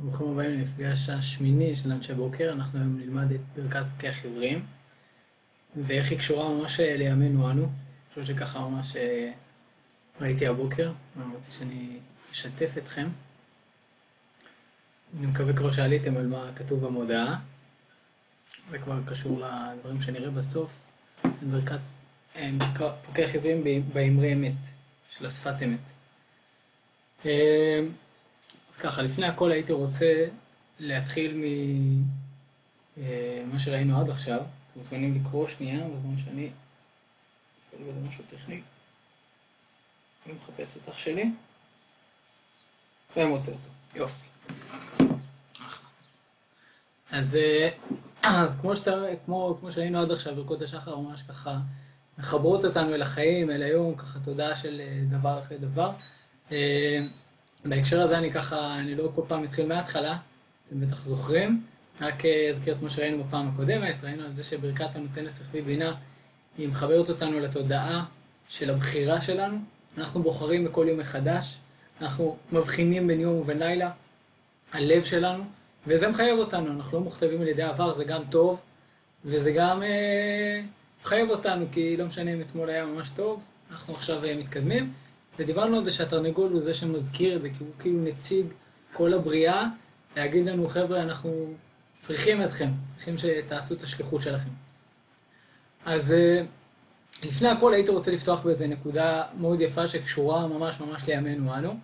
ברוכים הבאים למפגש השמיני של אנשי בוקר. אנחנו היום נלמד את ברכת פוקח עיוורים ואיך היא קשורה ממש לימינו אנו. אני חושב שככה ממש ראיתי הבוקר, ואמרתי שאני אשתף אתכם. אני מקווה כבר שעליתם על מה כתוב במודעה. זה כבר קשור לדברים שנראה בסוף. ברכת פוקח עיוורים באמרי אמת, של השפת אמת. אז ככה, לפני הכל הייתי רוצה להתחיל ממה שראינו עד עכשיו. אתם מוזמנים לקרוא שנייה, בזמן שאני אתפל בזה משהו טכני. אני מחפש את אח שלי ומוצא אותו. יופי. אז כמו שראינו עד עכשיו, ברכות השחר ממש ככה מחברות אותנו אל החיים, אל היום, ככה תודעה של דבר אחרי דבר. בהקשר הזה אני לא כל פעם מתחיל מההתחלה, אתם בטח זוכרים, רק אזכיר את מה שראינו בפעם הקודמת. ראינו על זה שברכת הנותן לשכלי בינה היא מחברת אותנו לתודעה של הבחירה שלנו. אנחנו בוחרים בכל יום מחדש, אנחנו מבחינים בין יום ובין לילה, הלב שלנו, וזה מחייב אותנו. אנחנו לא מוכתבים על ידי העבר, זה גם טוב, וזה גם מחייב אותנו, כי לא משנה אם אתמול היה ממש טוב, אנחנו עכשיו מתקדמים. ודיברנו על זה שהתרנגול הוא זה שמזכיר את זה, כי הוא כאילו נציג כל הבריאה, להגיד לנו, חבר'ה, אנחנו צריכים אתכם, צריכים שתעשו את השליחות שלכם. אז לפני הכל הייתי רוצה לפתוח באיזה נקודה מאוד יפה שקשורה ממש לימינו אנו.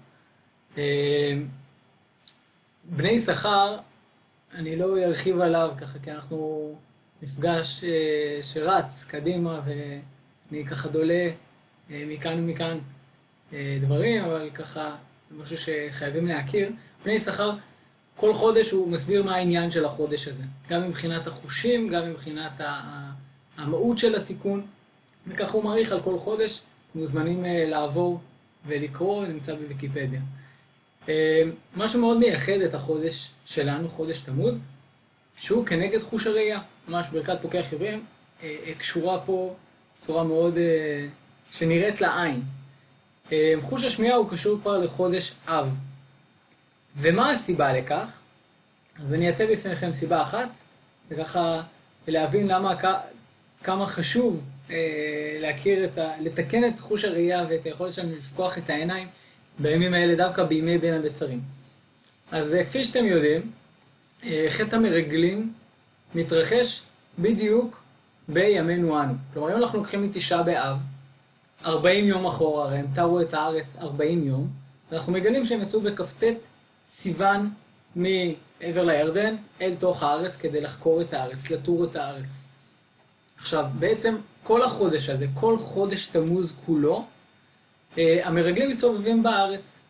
בני יששכר, אני לא ארחיב עליו ככה, כי אנחנו מפגש שרץ קדימה, ואני ככה דולה מכאן ומכאן דברים, אבל ככה משהו שחייבים להכיר. בני יששכר, כל חודש הוא מסביר מה העניין של החודש הזה, גם מבחינת החושים, גם מבחינת המהות של התיקון, וככה הוא מעריך על כל חודש. מוזמנים לעבור ולקרוא, נמצא בוויקיפדיה. משהו מאוד מייחד את החודש שלנו, חודש תמוז, שהוא כנגד חוש הראייה. ממש ברכת פוקח עיוורים קשורה פה בצורה מאוד שנראית לעין. חוש השמיעה הוא קשור כבר לחודש אב. ומה הסיבה לכך? אז אני אציג בפניכם סיבה אחת, וככה להבין כמה חשוב לתקן את חוש הראייה ואת היכולת שלנו לפקוח את העיניים בימים האלה, דווקא בימי בין הבצרים. אז כפי שאתם יודעים, חטא המרגלים מתרחש בדיוק בימינו אנו. כלומר, אם אנחנו לוקחים מתשעה באב, 40 יום אחורה, הרי הם תרו את הארץ 40 יום, אנחנו מגלים שהם יצאו בכ"ט סיוון מעבר לירדן אל תוך הארץ כדי לחקור את הארץ, לתור את הארץ. עכשיו, בעצם כל החודש הזה, כל חודש תמוז כולו, המרגלים מסתובבים בארץ.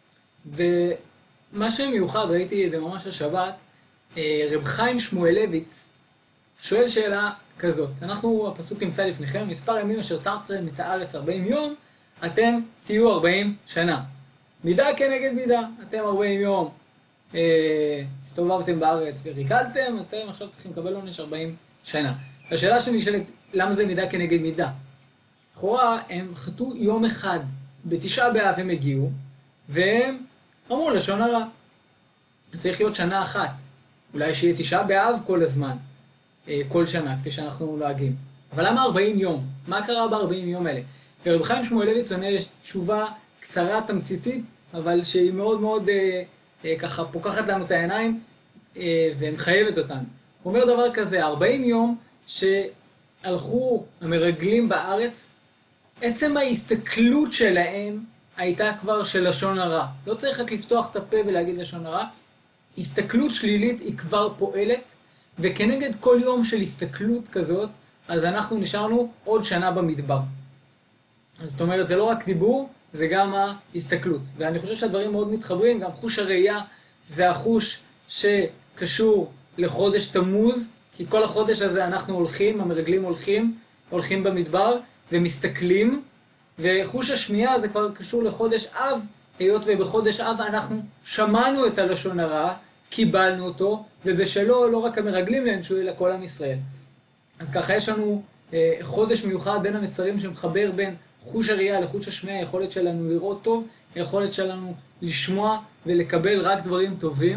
ומה שמיוחד, ראיתי את זה ממש השבת, רב חיים שמואלביץ שואל שאלה כזאת. הפסוק נמצא לפניכם, מספר ימים אשר תרתם את הארץ 40 יום, אתם תהיו 40 שנה. מידה כנגד מידה, אתם 40 יום הסתובבתם בארץ וריגלתם, אתם עכשיו צריכים לקבל עונש 40 שנה. השאלה שנשאלת, למה זה מידה כנגד מידה? לכאורה הם חטאו יום אחד, בתשעה באב הם הגיעו, והם אמרו לשון הרע. צריך להיות שנה אחת. אולי שיהיה תשעה באב כל הזמן, כל שנה, כפי שאנחנו נוהגים. אבל למה 40 יום? מה קרה ב-40 יום האלה? ורב חיים שמואלביץ עונה תשובה קצרה, תמציתית, אבל שהיא מאוד ככה פוקחת לנו את העיניים ומחייבת אותנו. הוא אומר דבר כזה, 40 יום שהלכו המרגלים בארץ, עצם ההסתכלות שלהם הייתה כבר של לשון הרע. לא צריך רק לפתוח את הפה ולהגיד לשון הרע, הסתכלות שלילית היא כבר פועלת, וכנגד כל יום של הסתכלות כזאת, אז אנחנו נשארנו עוד שנה במדבר. אז זאת אומרת, זה לא רק דיבור, זה גם ההסתכלות. ואני חושב שהדברים מאוד מתחברים, גם חוש הראייה זה החוש שקשור לחודש תמוז, כי כל החודש הזה אנחנו הולכים, המרגלים הולכים במדבר ומסתכלים, וחוש השמיעה זה כבר קשור לחודש אב, היות ובחודש אב אנחנו שמענו את הלשון הרע, קיבלנו אותו, ובשלו לא רק המרגלים נענשו אלא כל עם ישראל. אז ככה יש לנו חודש מיוחד בין המצרים שמחבר בין חוש הראייה לחוש השמיעה, היכולת שלנו לראות טוב, היכולת שלנו לשמוע ולקבל רק דברים טובים,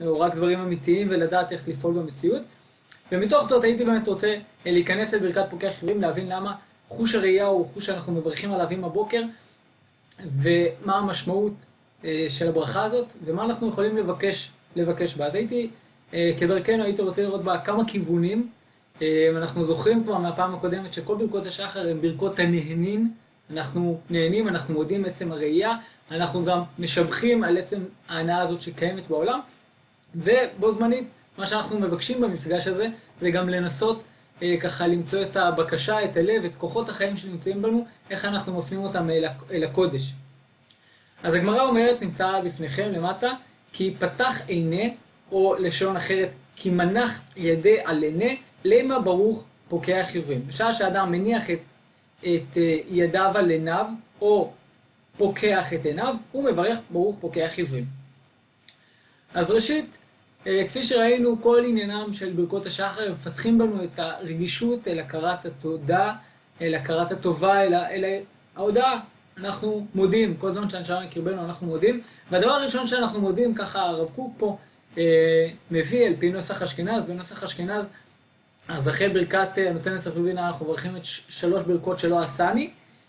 או רק דברים אמיתיים ולדעת איך לפעול במציאות. ומתוך זאת הייתי באמת רוצה להיכנס לברכת פוקח חיוורים, להבין למה חוש הראייה הוא חוש שאנחנו מברכים עליו עם הבוקר, ומה המשמעות של הברכה הזאת, ומה אנחנו יכולים לבקש בה. אז כדרכנו הייתי רוצה לראות בה כמה כיוונים. אנחנו זוכרים כבר מהפעם הקודמת שכל ברכות השחר הן ברכות הנהנין. אנחנו נהנים, אנחנו מודים עצם הראייה, אנחנו גם משבחים על עצם ההנאה הזאת שקיימת בעולם, ובו זמנית מה שאנחנו מבקשים במפגש הזה זה גם לנסות ככה למצוא את הבקשה, את הלב, את כוחות החיים שנמצאים בנו, איך אנחנו מפנים אותם אל הקודש. אז הגמרא אומרת, נמצא בפניכם למטה, כי פתח עיני, או לשון אחרת, כי מנח ידי על עיני, למה ברוך פוקח חיוורים. בשעה שאדם מניח את ידיו על עיניו, או פוקח את עיניו, הוא מברך ברוך פוקח חיוורים. אז ראשית, כפי שראינו, כל עניינם של ברכות השחר, הם מפתחים בנו את הרגישות אל הכרת התודה, אל הכרת הטובה, אל ההודעה. אנחנו מודים, כל זמן שהנשמה מקרבנו אנחנו מודים, והדבר הראשון שאנחנו מודים, ככה הרב קוק פה מביא על פי נוסח אשכנז, בנוסח אשכנז, אז אחרי ברכת נותן נסח ובינה אנחנו מברכים את 3 ברכות שלא עשני,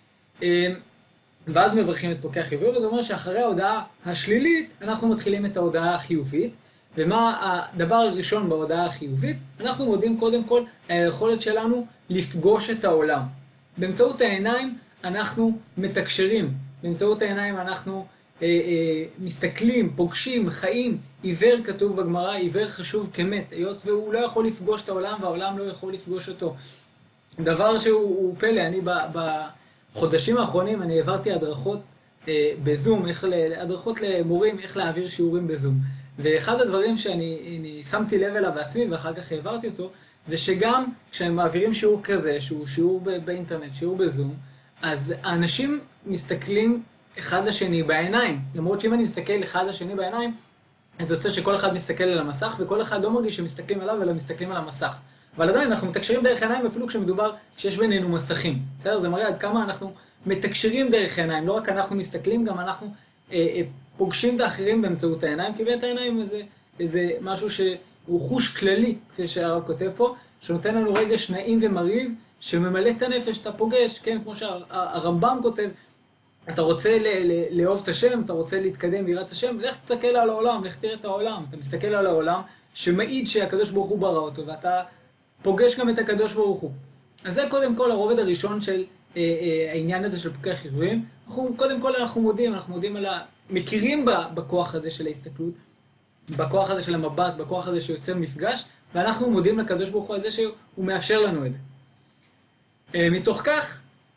ואז מברכים את פוקח חיוורים, וזה אומר שאחרי ההודעה השלילית אנחנו מתחילים את ההודעה החיובית. ומה הדבר הראשון בהודעה החיובית? אנחנו מודים קודם כל על היכולת שלנו לפגוש את העולם. באמצעות העיניים אנחנו מתקשרים, באמצעות העיניים אנחנו מסתכלים, פוגשים, חיים. עיוור, כתוב בגמרא, עיוור חשוב כמת, היות והוא לא יכול לפגוש את העולם והעולם לא יכול לפגוש אותו. דבר שהוא פלא, אני בחודשים האחרונים אני העברתי הדרכות בזום, הדרכות למורים איך להעביר שיעורים בזום. ואחד הדברים שאני שמתי לב אליו בעצמי ואחר כך העברתי אותו, זה שגם כשהם מעבירים שיעור כזה, שהוא שיעור באינטרנט, שיעור בזום, אז האנשים מסתכלים אחד לשני בעיניים. למרות שאם אני מסתכל אחד לשני בעיניים, אז זה יוצא שכל אחד מסתכל על המסך, וכל אחד לא מרגיש שמסתכלים עליו, אלא מסתכלים על המסך. אבל עדיין אנחנו מתקשרים דרך עיניים, אפילו כשמדובר שיש בינינו מסכים. בסדר? זה מראה עד כמה אנחנו מתקשרים דרך עיניים. לא רק אנחנו מסתכלים, גם אנחנו פוגשים את האחרים באמצעות העיניים, כי בית העיניים זה משהו שהוא חוש כללי, כפי שהרב כותב פה, שנותן לנו רגש נעים ומרהיב, שממלא את הנפש, אתה פוגש, כן, כמו שהרמב"ם כותב, אתה רוצה לאהוב את השם, אתה רוצה להתקדם ביראת השם, לך תסתכל על העולם, לך תראה את העולם. אתה מסתכל על העולם שמעיד שהקדוש ברוך הוא ברא אותו, ואתה פוגש גם את הקדוש ברוך הוא. אז זה קודם כל הרובד הראשון של העניין הזה של פוקח חיוורים. קודם כל אנחנו מודים מכירים בכוח הזה של ההסתכלות, בכוח הזה של המבט, בכוח הזה שיוצר מפגש, ואנחנו מודים לקדוש ברוך הוא על זה שהוא מאפשר לנו את זה. מתוך כך,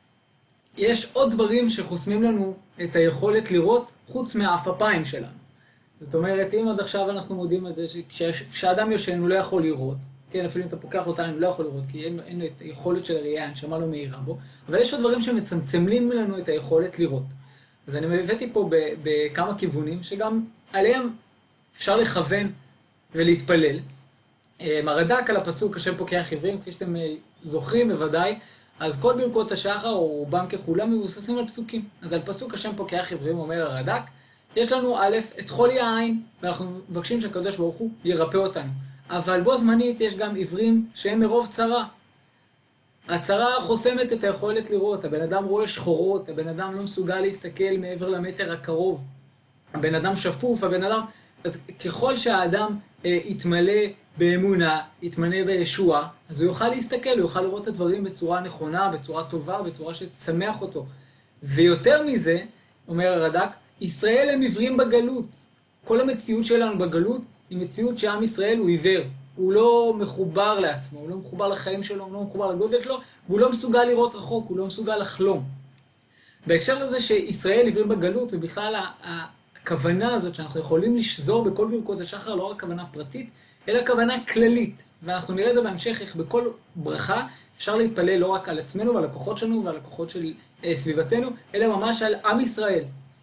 יש עוד דברים שחוסמים לנו את היכולת לראות חוץ מהאפפיים שלנו. זאת אומרת, אם עד עכשיו אנחנו מודים על זה שכשאדם יושן הוא לא יכול לראות, כן, אפילו אם אתה פוקח אותנו הוא לא יכול לראות, כי אין לו את היכולת של הראייה, הנשמה לא מאירה בו, אבל יש עוד דברים שמצמצמים לנו את היכולת לראות. אז אני הבאתי פה בכמה כיוונים שגם עליהם אפשר לכוון ולהתפלל. הרד"ק על הפסוק השם פוקח חיוורים, כפי שאתם זוכרים בוודאי, אז כל ברכות השחר או רובם ככולם מבוססים על פסוקים. אז על פסוק השם פוקח חיוורים אומר הרד"ק, יש לנו א' את חולי העין, ואנחנו מבקשים שהקדוש ברוך הוא ירפא אותנו. אבל בו זמנית יש גם עיוורים שהם מרוב צרה. הצרה חוסמת את היכולת לראות, הבן אדם רואה שחורות, הבן אדם לא מסוגל להסתכל מעבר למטר הקרוב, הבן אדם שפוף, אז ככל שהאדם יתמלא באמונה, יתמלא בישוע, אז הוא יוכל להסתכל, הוא יוכל לראות את הדברים בצורה נכונה, בצורה טובה, בצורה שתשמח אותו. ויותר מזה, אומר הרד"ק, ישראל הם עיוורים בגלות. כל המציאות שלנו בגלות היא מציאות שעם ישראל הוא עיוור. הוא לא מחובר לעצמו, הוא לא מחובר לחיים שלו, הוא לא מחובר לגודל שלו, והוא לא מסוגל לראות רחוק, הוא לא מסוגל לחלום. בהקשר לזה שישראל עיוורים בגלות, ובכלל הכוונה הזאת שאנחנו יכולים לשזור בכל ברכות השחר, לא רק כוונה פרטית, אלא כוונה כללית. ואנחנו נראה את זה בהמשך, איך בכל ברכה אפשר להתפלל לא רק על עצמנו ועל הכוחות שלנו ועל הכוחות של סביבתנו, אלא ממש על עם ישראל.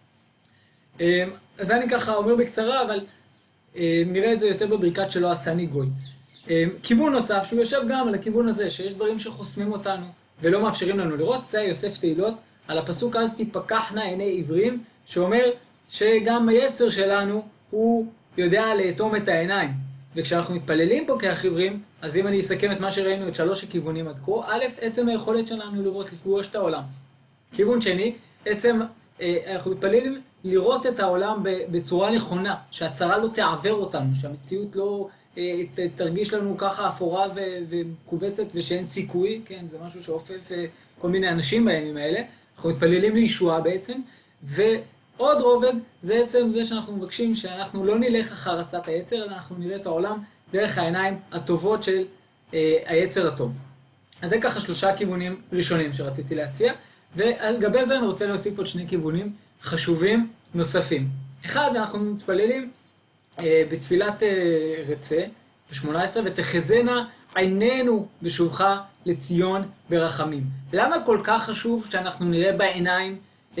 אז אני ככה אומר בקצרה, אבל נראה את זה יותר בברכת שלא עשני גוי. כיוון נוסף, שהוא יושב גם על הכיוון הזה, שיש דברים שחוסמים אותנו ולא מאפשרים לנו לראות, זה יוסף תהילות, על הפסוק אז תפקחנה עיני עיוורים, שאומר שגם היצר שלנו הוא יודע לאטום את העיניים. וכשאנחנו מתפללים פה כעיוורים, אז אם אני אסכם את מה שראינו, את 3 הכיוונים עד כה, א', עצם היכולת שלנו לראות, לפגוש את העולם. כיוון שני, עצם אנחנו מתפללים לראות את העולם בצורה נכונה, שהצרה לא תעבר אותנו, שהמציאות לא תרגיש לנו ככה אפורה ומקובצת ושאין סיכוי, כן, זה משהו שאופף כל מיני אנשים בימים האלה. אנחנו מתפללים לישועה בעצם, ועוד רובד זה עצם זה שאנחנו מבקשים שאנחנו לא נלך אחר רצת היצר, אלא אנחנו נראה את העולם דרך העיניים הטובות של היצר הטוב. אז זה ככה 3 כיוונים ראשונים שרציתי להציע, ועל גבי זה אני רוצה להוסיף עוד 2 כיוונים חשובים נוספים. אחד, אנחנו מתפללים בתפילת רצה, ב-18, ותחזינה עינינו בשובך לציון ברחמים. למה כל כך חשוב שאנחנו נראה בעיניים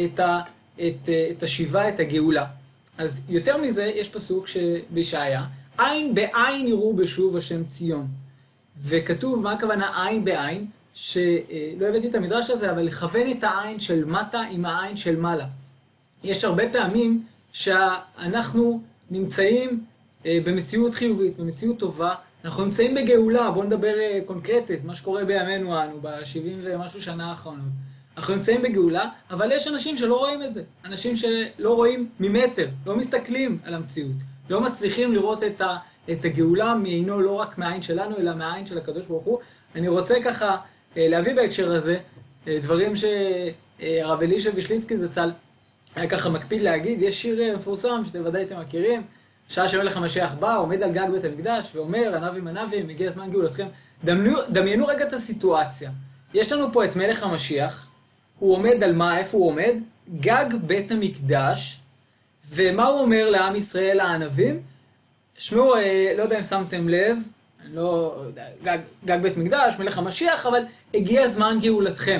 את השיבה, את הגאולה? אז יותר מזה, יש פסוק בישעיה, עין בעין יראו בשוב השם ציון. וכתוב, מה הכוונה עין בעין? שלא הבאתי את המדרש הזה, אבל לכוון את העין של מטה עם העין של מעלה. יש הרבה פעמים שאנחנו נמצאים במציאות חיובית, במציאות טובה, אנחנו נמצאים בגאולה, בואו נדבר קונקרטית, מה שקורה בימינו אנו, ב-70 ומשהו שנה האחרונות. אנחנו נמצאים בגאולה, אבל יש אנשים שלא רואים את זה. אנשים שלא רואים ממטר, לא מסתכלים על המציאות. לא מצליחים לראות את הגאולה מעינו, לא רק מהעין שלנו, אלא מהעין של הקדוש ברוך הוא. אני רוצה ככה להביא בהקשר הזה דברים שהרב אלישע וישליצקי זצ"ל היה ככה מקפיד להגיד. יש שיר מפורסם שאתם ודאי אתם מכירים, שעה שמלך המשיח בא, עומד על גג בית המקדש ואומר, ענבים ענבים, הגיע הזמן גאולתכם. דמיינו רגע את הסיטואציה. יש לנו פה את מלך המשיח, הוא עומד על מה, איפה הוא עומד? גג בית המקדש, ומה הוא אומר לעם ישראל הענבים? שמעו, לא יודע אם שמתם לב, לא, גג בית מקדש, מלך המשיח, אבל הגיע הזמן גאולתכם.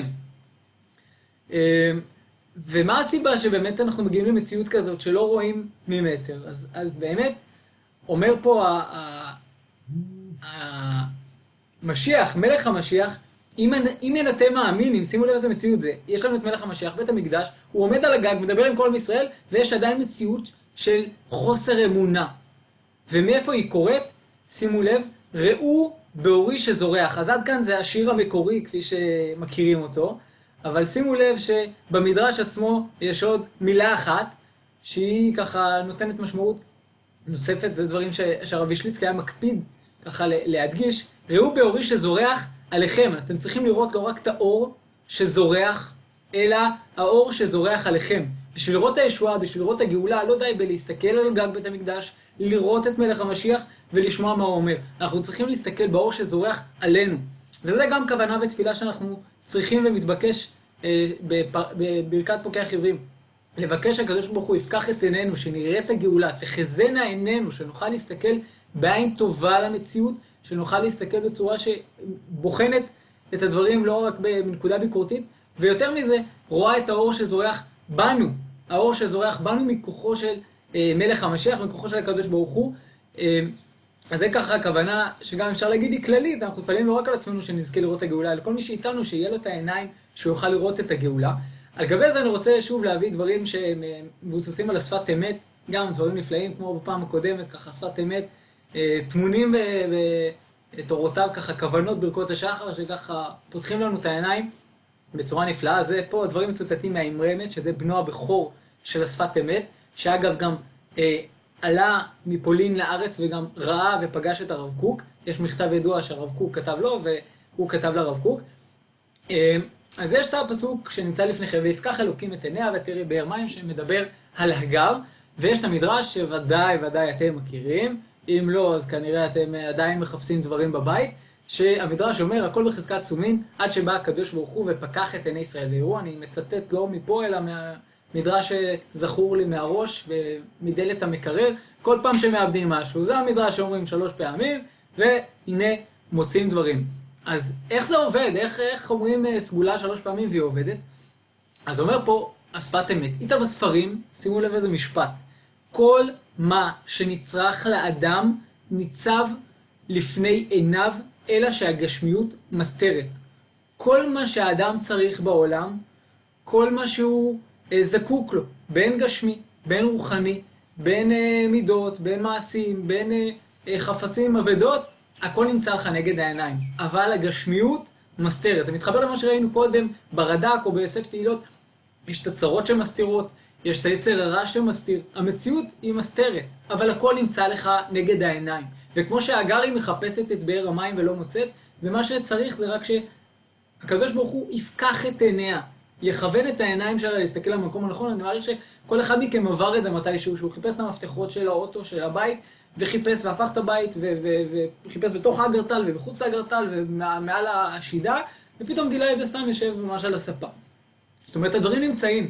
ומה הסיבה שבאמת אנחנו מגיעים למציאות כזאת שלא רואים ממטר? אז באמת, אומר פה המשיח, מלך המשיח, אם אין אתם מאמינים, שימו לב איזה מציאות זה, יש לנו את מלך המשיח, בית המקדש, הוא עומד על הגג, מדבר עם כל עם ישראל, ויש עדיין מציאות של חוסר אמונה. ומאיפה היא קורית? שימו לב, ראו באורי שזורח. אז עד כאן זה השיר המקורי, כפי שמכירים אותו, אבל שימו לב שבמדרש עצמו יש עוד מילה אחת, שהיא ככה נותנת משמעות נוספת, זה דברים שהרב וישליצקי היה מקפיד ככה להדגיש, ראו באורי שזורח עליכם. אתם צריכים לראות לא רק את האור שזורח, אלא האור שזורח עליכם. בשביל לראות הישועה, בשביל לראות הגאולה, לא די בלהסתכל על גג בית המקדש, לראות את מלך המשיח ולשמוע מה הוא אומר. אנחנו צריכים להסתכל באור שזורח עלינו. וזה גם כוונה בתפילה שאנחנו צריכים ומתבקש בברכת פוקח עיוורים. לבקש הקדוש ברוך הוא יפקח את עינינו, שנראה את הגאולה, תחזינה עינינו, שנוכל להסתכל בעין טובה על המציאות, שנוכל להסתכל בצורה שבוחנת את הדברים לא רק בנקודה ביקורתית, ויותר מזה, רואה את האור שזורח בנו, האור שזורח בנו מכוחו של מלך המשיח, מכוחו של הקדוש ברוך הוא. אז זה ככה הכוונה שגם אפשר להגיד היא כללית, אנחנו מתפללים לא רק על עצמנו שנזכה לראות את הגאולה, אלא כל מי שאיתנו שיהיה לו את העיניים שיוכל לראות את הגאולה. על גבי זה אני רוצה שוב להביא דברים שמבוססים על השפת אמת, גם דברים נפלאים כמו בפעם הקודמת, ככה שפת אמת, תמונים בתורותיו, ככה כוונות ברכות השחר, שככה פותחים לנו את העיניים בצורה נפלאה. זה פה דברים מצוטטים מהאמרי אמת, שזה בנו הבכור של השפת אמת, שאגב גם עלה מפולין לארץ וגם ראה ופגש את הרב קוק. יש מכתב ידוע שהרב קוק כתב לו והוא כתב לרב קוק. אז יש את הפסוק שנמצא לפניכם, ויפקח אלוקים את עיניה ותראי באר מים, שמדבר על הגר, ויש את המדרש שוודאי אתם מכירים, אם לא אז כנראה אתם עדיין מחפשים דברים בבית, שהמדרש אומר הכל בחזקת סומין עד שבא הקדוש ברוך הוא ופקח את עיני ישראל ויראו. אני מצטט לא מפה אלא מהמדרש שזכור לי מהראש ומדלת המקרר, כל פעם שמאבדים משהו, זה המדרש שאומרים 3 פעמים והנה מוצאים דברים. אז איך זה עובד? איך אומרים סגולה 3 פעמים והיא עובדת? אז אומר פה השפת אמת, איתה בספרים, שימו לב איזה משפט, כל מה שנצרך לאדם ניצב לפני עיניו, אלא שהגשמיות מסתרת. כל מה שהאדם צריך בעולם, כל מה שהוא זקוק לו, בין גשמי, בין רוחני, בין מידות, בין מעשים, בין חפצים, אבדות, הכל נמצא לך נגד העיניים. אבל הגשמיות מסתרת. זה מתחבר למה שראינו קודם ברד"ק או ביוסף תהילות. יש את הצרות שמסתירות, יש את היצר הרע שמסתיר. המציאות היא מסתרת, אבל הכל נמצא לך נגד העיניים. וכמו שהאגר היא מחפשת את באר המים ולא מוצאת, ומה שצריך זה רק שהקדוש ברוך הוא יפקח את עיניה, יכוון את העיניים שלה להסתכל למקום הנכון. אני מעריך שכל אחד מכם עבר את זה מתישהו, שהוא חיפש את המפתחות של האוטו, של הבית, וחיפש והפך את הבית, וחיפש בתוך האגרטל ובחוץ לאגרטל ומעל השידה, ופתאום גילה את זה סתם יושב ממש על הספה. זאת אומרת, הדברים נמצאים,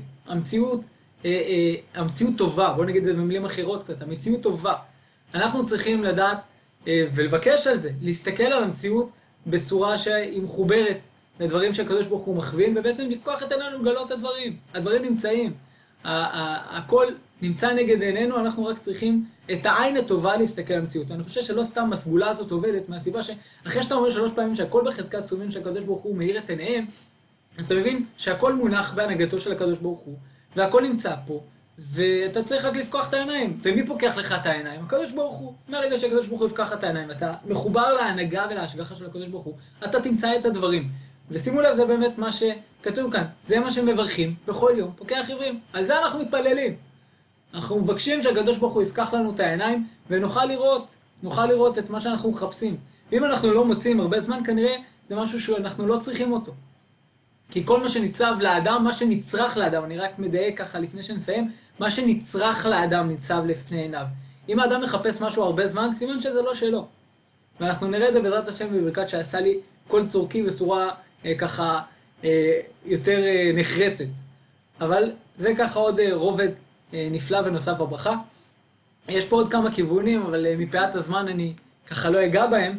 המציאות טובה, בואו נגיד את זה במילים אחרות קצת, המציאות טובה. אנחנו צריכים לדעת ולבקש על זה, להסתכל על המציאות בצורה שהיא מחוברת לדברים שהקדוש ברוך הוא מכווין, ובעצם לפקוח את עינינו לגלות את הדברים. הדברים נמצאים, הכל נמצא נגד עינינו, אנחנו רק צריכים את העין הטובה להסתכל על המציאות. אני חושב שלא סתם הסגולה הזאת עובדת, מהסיבה שאחרי שאתה אומר 3 פעמים שהכל בחזקת סומים שהקדוש ברוך הוא מאיר את עיניהם, אז אתה מבין שהכל מונח בהנהגתו של הקדוש ברוך הוא, והכל נמצא פה, ואתה צריך רק לפקוח את העיניים. ומי פוקח לך את העיניים? הקדוש ברוך הוא. מהרגע שהקדוש ברוך הוא יפקח את העיניים, אתה מחובר להנהגה ולהשגחה של הקדוש ברוך הוא, אתה תמצא את הדברים. ושימו לב, זה באמת מה שכתוב כאן. זה מה שמברכים בכל יום, פוקח עיוורים. על זה אנחנו מתפללים. אנחנו מבקשים שהקדוש ברוך הוא יפקח לנו את העיניים, ונוכל לראות את מה שאנחנו מחפשים. ואם אנחנו לא מוצאים הרבה זמן, כנראה זה משהו שאנחנו לא צריכים אותו. כי כל מה שניצב לאדם, מה שנצרך לאדם, אני רק מדייק ככה לפני שנסיים, מה שנצרך לאדם ניצב לפני עיניו. אם האדם מחפש משהו הרבה זמן, סימן שזה לא שלו. ואנחנו נראה את זה בעזרת השם בברכת שעשה לי כל צורכי בצורה ככה יותר נחרצת. אבל זה ככה עוד רובד נפלא ונוסף בברכה. יש פה עוד כמה כיוונים, אבל מפאת הזמן אני ככה לא אגע בהם.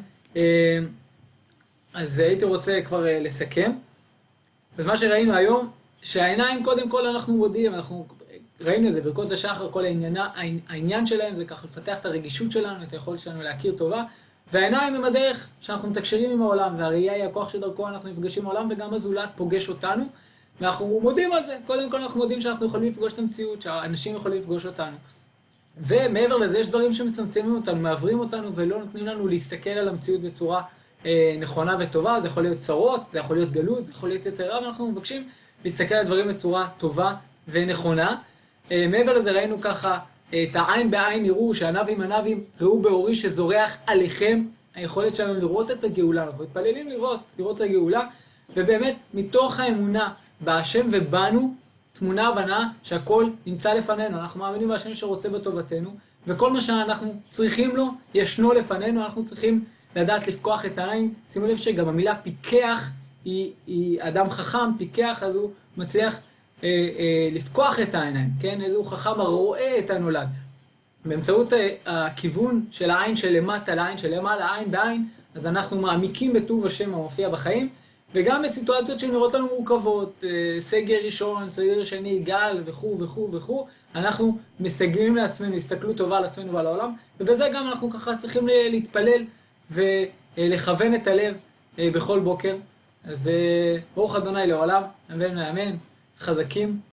אז הייתי רוצה כבר לסכם. אז מה שראינו היום, שהעיניים קודם כל אנחנו מודיעים, אנחנו ראינו את זה, ברכות השחר, כל העניין שלהם זה ככה לפתח את הרגישות שלנו, את היכולת שלנו להכיר טובה, והעיניים הם הדרך שאנחנו מתקשרים עם העולם, והראייה היא הכוח שדרכו אנחנו נפגשים עם העולם, וגם הזולת פוגש אותנו, ואנחנו מודים על זה. קודם כל אנחנו מודים שאנחנו יכולים לפגוש את המציאות, שהאנשים יכולים לפגוש אותנו. ומעבר לזה יש דברים שמצמצמים אותנו, מעברים אותנו, ולא נותנים לנו להסתכל על המציאות בצורה נכונה וטובה. זה יכול להיות צרות, זה יכול להיות גלות, זה יכול להיות יצר רע, ואנחנו מבקשים להסתכל על דברים בצורה טובה ונכונה. מעבר לזה ראינו ככה את העין בעין יראו, שענבים ענבים ראו באורי שזורח עליכם. היכולת שלנו לראות את הגאולה, אנחנו מתפללים לראות את הגאולה, ובאמת מתוך האמונה בהשם ובנו תמונה הבנה שהכל נמצא לפנינו. אנחנו מאמינים בהשם שרוצה בטובתנו, וכל מה שאנחנו צריכים לו ישנו לפנינו. אנחנו צריכים לדעת לפקוח את העין. שימו לב שגם המילה פיקח היא אדם חכם, פיקח, אז הוא מצליח לפקוח את העיניים, כן? איזה הוא חכם הרואה את הנולד. באמצעות הכיוון של העין של למטה לעין של למעלה, עין בעין, אז אנחנו מעמיקים בטוב השם המופיע בחיים, וגם בסיטואציות שנראות לנו מורכבות, סגר ראשון, סגר שני, גל וכו' וכו' וכו', אנחנו מסגרים לעצמנו, הסתכלות טובה על עצמנו ועל העולם, ובזה גם אנחנו ככה צריכים להתפלל ולכוון את הלב בכל בוקר. אז ברוך ה' לעולם, אמן ואמן, חזקים.